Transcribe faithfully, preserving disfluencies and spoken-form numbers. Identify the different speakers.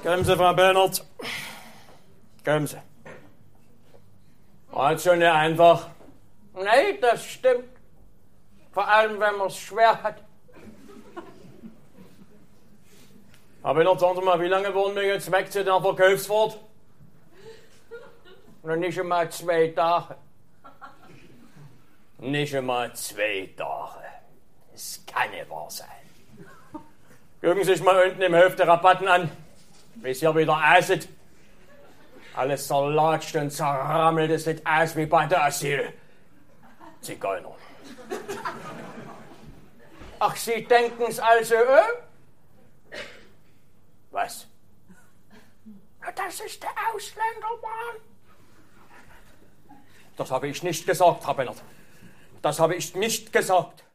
Speaker 1: Kommen Sie, Frau Bernhard. Kommen Sie. War schon nicht einfach.
Speaker 2: Nein, das stimmt. Vor allem, wenn man es schwer hat.
Speaker 1: Herr Bernhard, sagen Sie mal, wie lange wohnen wir jetzt weg zu der Verkaufsfahrt?
Speaker 2: Noch nicht einmal zwei Tage.
Speaker 1: Nicht einmal zwei Tage. Das kann nicht wahr sein. Gucken Sie sich mal unten im Hof der Rabatten an, wie es hier wieder aussieht. Alles zerlatscht und zerrammelt, es sieht aus wie bei der Asyl. Zigeuner.
Speaker 2: Ach, Sie denken's also auch?
Speaker 1: Was?
Speaker 2: Na, das ist der Ausländermann.
Speaker 1: Das habe ich nicht gesagt, Herr Bernhard. Das habe ich nicht gesagt.